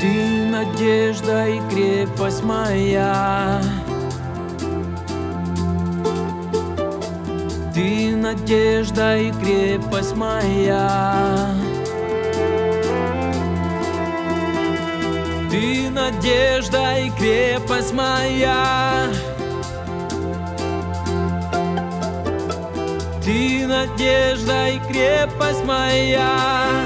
Ты надежда и крепость моя. Ты надежда и крепость моя. Ты надежда и крепость моя. Ты надежда и крепость моя.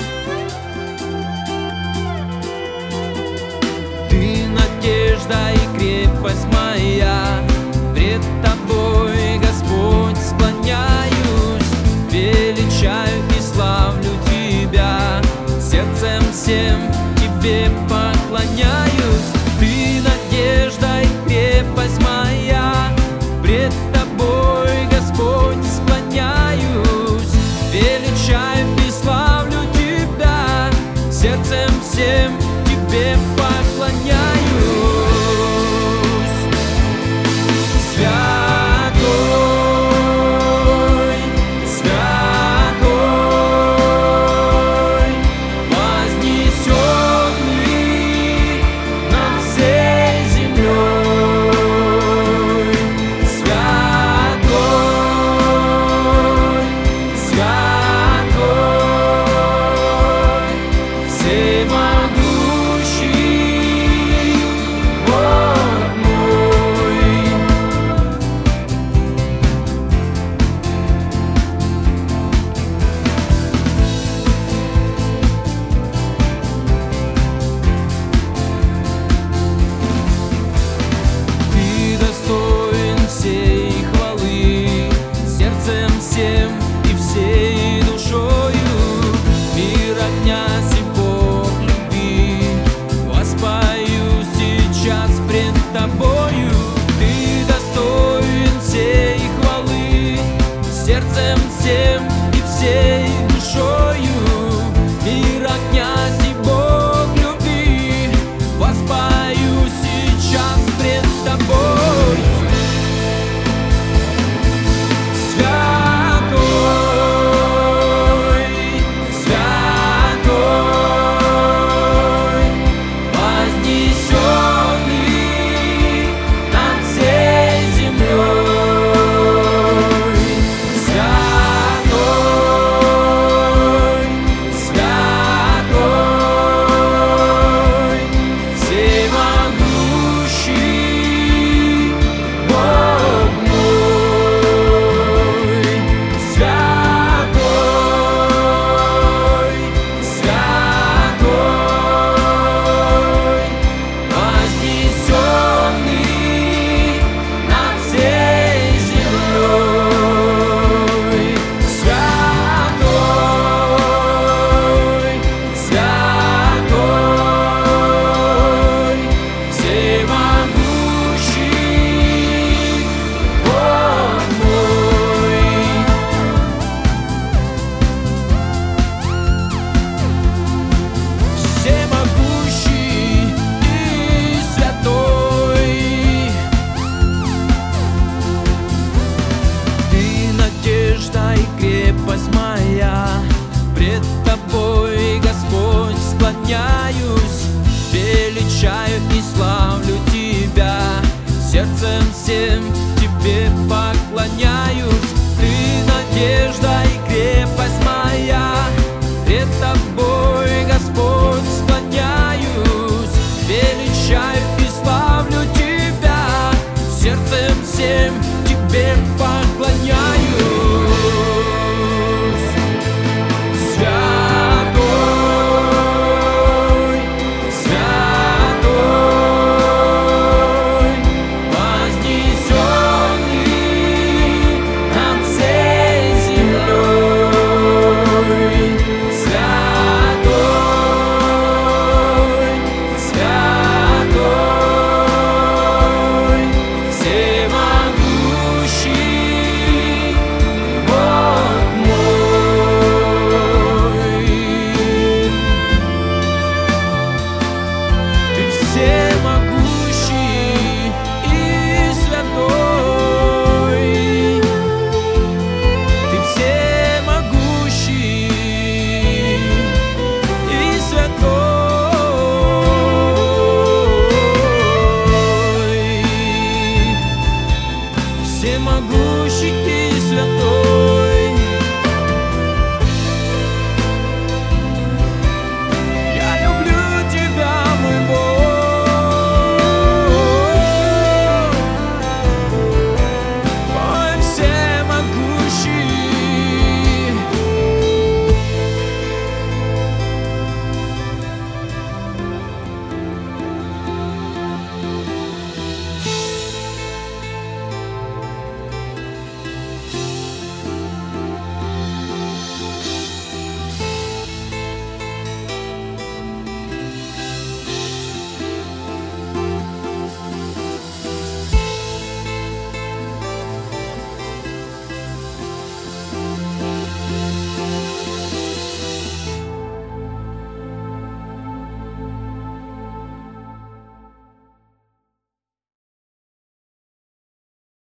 Ты надежда и крепость моя. Пред тобой, Господь, склоняюсь, величаю и славлю Тебя, сердцем всем Тебе поклоняюсь. Ты надежда и крепость моя. Пред тобой, Господь, склоняюсь, величаю и славлю Тебя, сердцем всем Тебе поклоняюсь. И всей душою мир отнять и Бог любви, воспою сейчас пред тобою. Ты достоин всей хвалы, сердцем всем и всей душою мир отнять и Бог любви, воспою сейчас пред тобой. Крепость моя, пред тобой, Господь, склоняюсь, величаю и славлю Тебя, сердцем всем